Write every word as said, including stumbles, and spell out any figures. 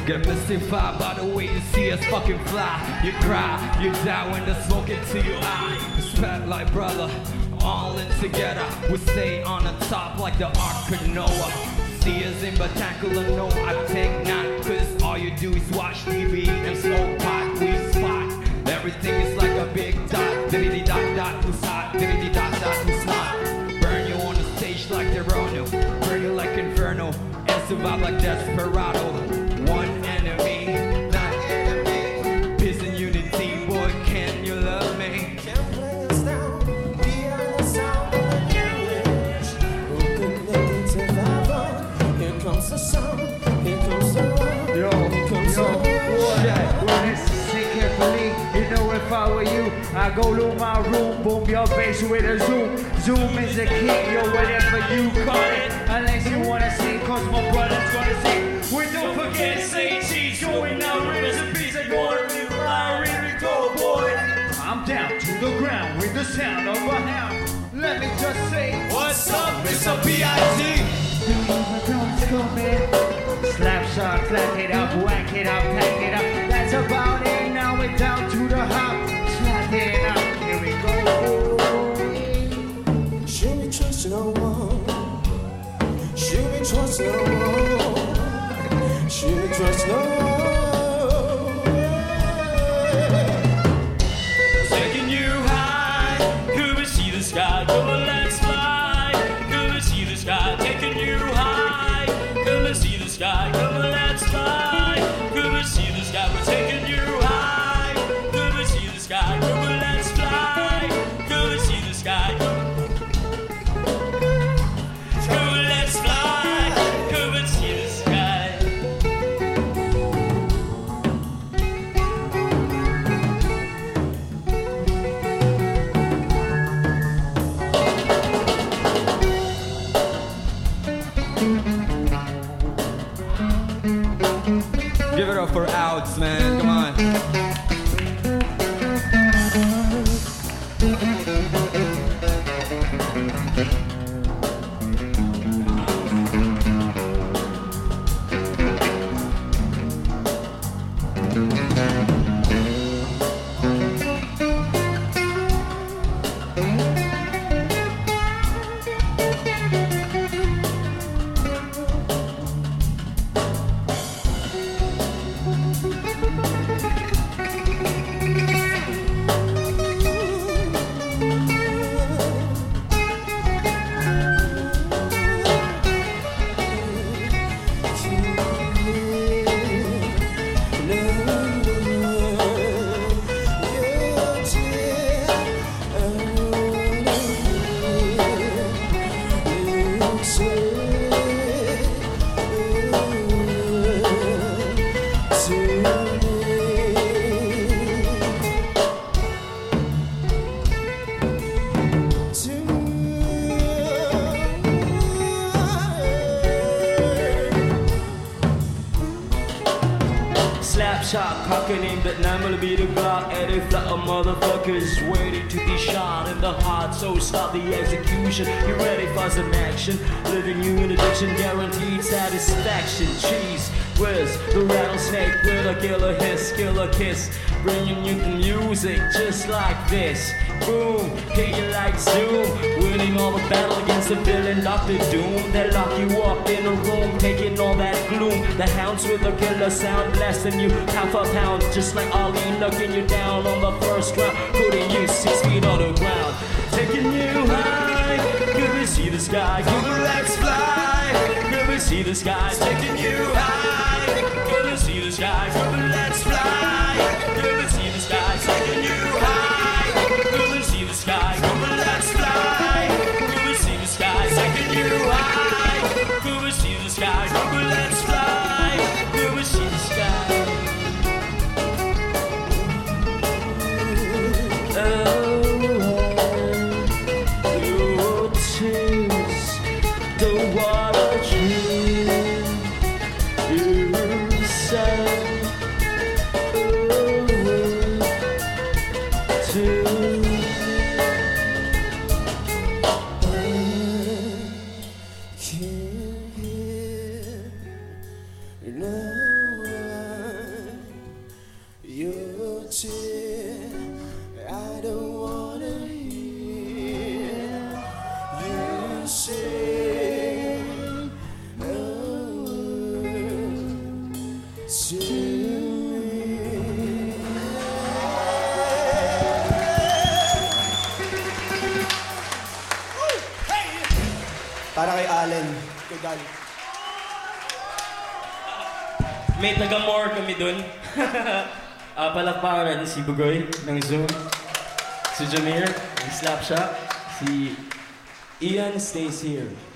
Get mystified by the way you see us fucking fly. You cry, you die when the smoke into your eye. Respect like brother, all in together. We stay on the top like the Ark of Noah. See us in Batancula, no, I take none. Cause all you do is watch T V and smoke pot, we spot. Everything is like a big dot. Diddity dot dot, who's hot? Diddity dot dot, who's not? Burn you on the stage like the Rono. Burn you like Inferno. And survive like Desperado. One enemy, not enemy. Peace and unity, boy, can you love me? Can't play us down, beyond the sound of the language. We're connected to survival. Here comes the sound, here comes the road. Yo, here comes yo, the shit. Well, listen carefully. You know if I were you, I go to my room, boom your face with a zoom. Zoom is a key, yo, whatever you call it. Unless you wanna sing, cause my brother's gonna sing. We don't forget to say cheese, going out recipes and gonna be flying, really go, boy. I'm down to the ground with the sound of a hound. Let me just say, What's up, Mister P I G? slap shot, clap it up, whack it up, pack it up. That's about it. Now we're down to the hop. Slap it up. Here we go. Should we trust no one? Should we trust no one? Should we trust no one? Taking you high, could we see the sky? Come on, let's fly. Could we see the sky? Taking you high, could we see the sky? Come on, let's fly. Could we see the sky? We're taking you high. Could we see the sky? Come on, let's fly. Could we see the sky? Come on, let's fly. Could we see the sky? Give it up for outs, man. Come on. Slapshot, cocking in Vietnam will be the Glock. And a flock of motherfuckers waiting to be shot in the heart. So stop the execution. You ready for some action? Living you in addiction, guaranteed satisfaction. Cheese, where's the rattlesnake with a killer hiss, killer kiss? Bringing you the music just like this. Boom, hit you like Zoom. Winning all the battle against the villain, Doctor Doom. They lock you up in a room, taking all that gloom. The hounds with a killer sound, blasting you half a pound. Just like Ali, knocking you down on the first round. Putting you six feet on the ground. Taking you high, could we see the sky? Could we let's fly? Could we see the sky? Taking you high, could we see the sky? Could we let's fly? Could we see the sky? Taking you high, could we see the sky? Could we let's fly? Could we see the sky? Taking you high, could we see the sky? Could we let's fly? Could we see the sky? Oh. The water dream you said oh, to I can hear now. Para kay Allen. Kay Gal. May taga-more kami dun. uh, palakpakan natin si Bugoy ng Zoom. Si Jameer, ng Slapshot. Si Ian stays here.